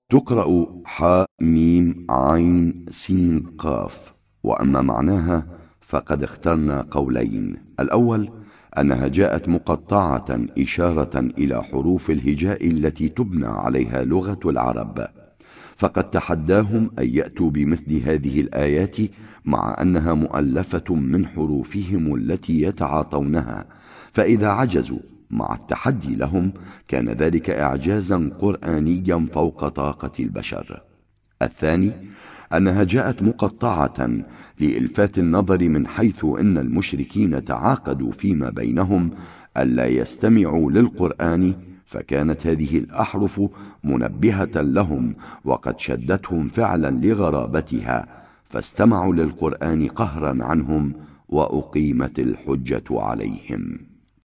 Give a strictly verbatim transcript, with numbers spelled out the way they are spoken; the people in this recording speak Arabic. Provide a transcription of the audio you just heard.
تقرأ حاء ميم عين سين قاف. وأما معناها فقد اخترنا قولين: الأول أنها جاءت مقطعة إشارة إلى حروف الهجاء التي تبنى عليها لغة العرب، فقد تحداهم أن يأتوا بمثل هذه الآيات مع أنها مؤلفة من حروفهم التي يتعاطونها، فإذا عجزوا مع التحدي لهم كان ذلك إعجازا قرآنيا فوق طاقة البشر. الثاني أنها جاءت مقطعة لإلفات النظر من حيث أن المشركين تعاقدوا فيما بينهم ألا يستمعوا للقرآن، فكانت هذه الأحرف منبهة لهم وقد شدتهم فعلا لغرابتها، فاستمعوا للقرآن قهرا عنهم وأقيمت الحجة عليهم.